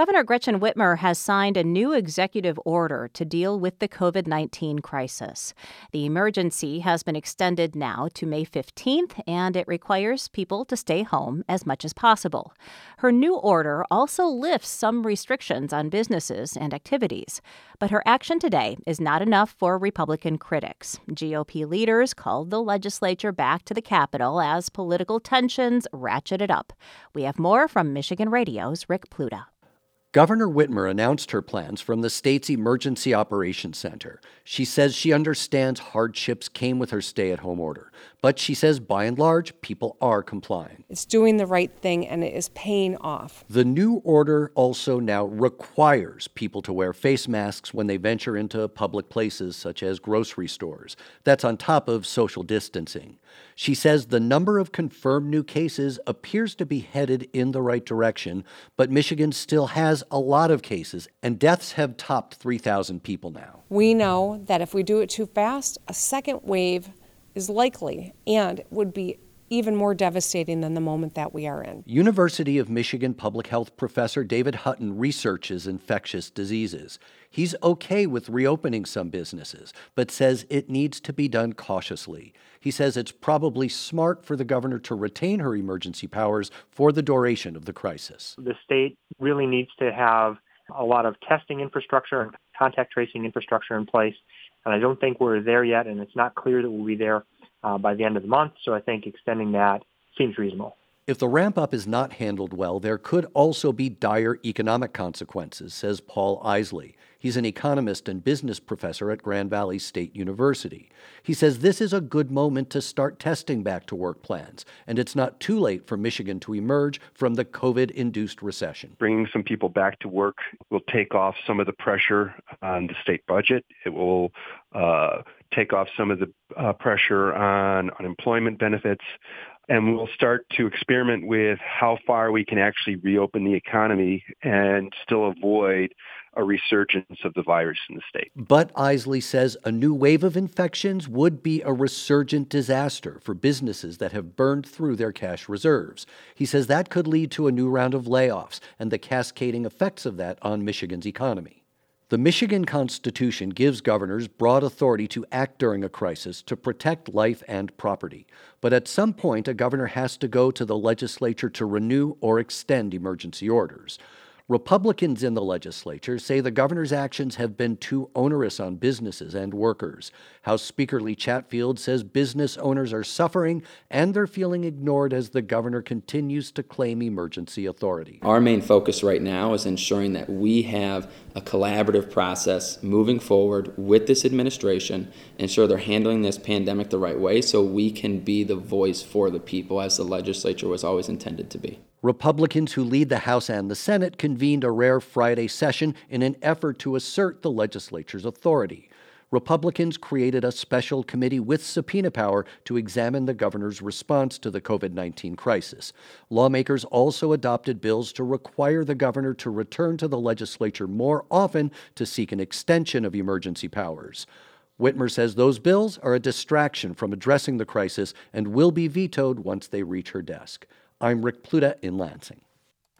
Governor Gretchen Whitmer has signed a new executive order to deal with the COVID-19 crisis. The emergency has been extended now to May 15th, and it requires people to stay home as much as possible. Her new order also lifts some restrictions on businesses and activities. But her action today is not enough for Republican critics. GOP leaders called the legislature back to the Capitol as political tensions ratcheted up. We have more from Michigan Radio's Rick Pluta. Governor Whitmer announced her plans from the state's Emergency Operations Center. She says she understands hardships came with her stay-at-home order, but she says by and large, people are complying. It's doing the right thing and it is paying off. The new order also now requires people to wear face masks when they venture into public places such as grocery stores. That's on top of social distancing. She says the number of confirmed new cases appears to be headed in the right direction, but Michigan still has a lot of cases, and deaths have topped 3,000 people now. We know that if we do it too fast, a second wave is likely and would be even more devastating than the moment that we are in. University of Michigan public health professor David Hutton researches infectious diseases. He's okay with reopening some businesses, but says it needs to be done cautiously. He says it's probably smart for the governor to retain her emergency powers for the duration of the crisis. The state really needs to have a lot of testing infrastructure and contact tracing infrastructure in place, and I don't think we're there yet, and it's not clear that we'll be there by the end of the month, so I think extending that seems reasonable. If the ramp-up is not handled well, there could also be dire economic consequences, says Paul Isley. He's an economist and business professor at Grand Valley State University. He says this is a good moment to start testing back-to-work plans, and it's not too late for Michigan to emerge from the COVID-induced recession. Bringing some people back to work will take off some of the pressure on the state budget. It will take off some of the pressure on unemployment benefits. And we'll start to experiment with how far we can actually reopen the economy and still avoid a resurgence of the virus in the state. But Isley says a new wave of infections would be a resurgent disaster for businesses that have burned through their cash reserves. He says that could lead to a new round of layoffs and the cascading effects of that on Michigan's economy. The Michigan Constitution gives governors broad authority to act during a crisis to protect life and property. But at some point, a governor has to go to the legislature to renew or extend emergency orders. Republicans in the legislature say the governor's actions have been too onerous on businesses and workers. House Speaker Lee Chatfield says business owners are suffering and they're feeling ignored as the governor continues to claim emergency authority. Our main focus right now is ensuring that we have a collaborative process moving forward with this administration, ensure they're handling this pandemic the right way so we can be the voice for the people as the legislature was always intended to be. Republicans who lead the House and the Senate convened a rare Friday session in an effort to assert the legislature's authority. Republicans created a special committee with subpoena power to examine the governor's response to the COVID-19 crisis. Lawmakers also adopted bills to require the governor to return to the legislature more often to seek an extension of emergency powers. Whitmer says those bills are a distraction from addressing the crisis and will be vetoed once they reach her desk. I'm Rick Pluta in Lansing.